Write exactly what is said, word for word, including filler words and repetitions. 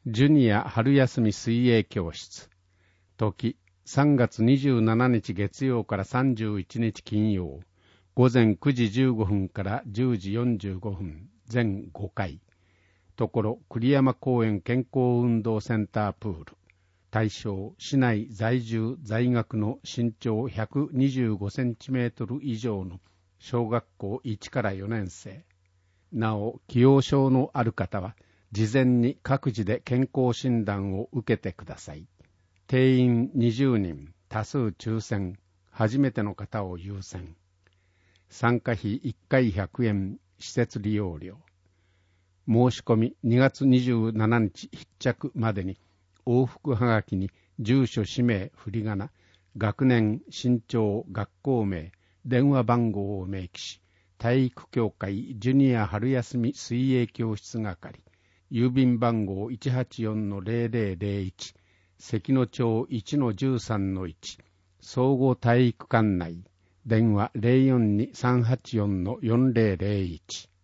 ジュニア春休み水泳教室。時、さんがつにじゅうしちにち月曜からさんじゅういちにち金曜。午前くじじゅうごふんからじゅうじよんじゅうごふん。全ごかい。ところ、栗山公園健康運動センタープール。対象、市内在住在学の身長ひゃくにじゅうごセンチメートル以上の小学校いちからよねん生。なお、既往症のある方は、事前に各自で健康診断を受けてください。定員にじゅうにん、多数抽選、初めての方を優先。参加費いっかいひゃくえん、施設利用料。申し込みにがつにじゅうしちにち必着までに、往復はがきに住所、氏名、振り仮名、学年、身長、学校名、電話番号を明記し、体育協会ジュニア春休み水泳教室係、郵便番号 いちはちよんのゼロゼロゼロいち、関野町 いちのじゅうさんのいち、総合体育館内、電話 ゼロよんにさんはちよんのよんゼロゼロいち。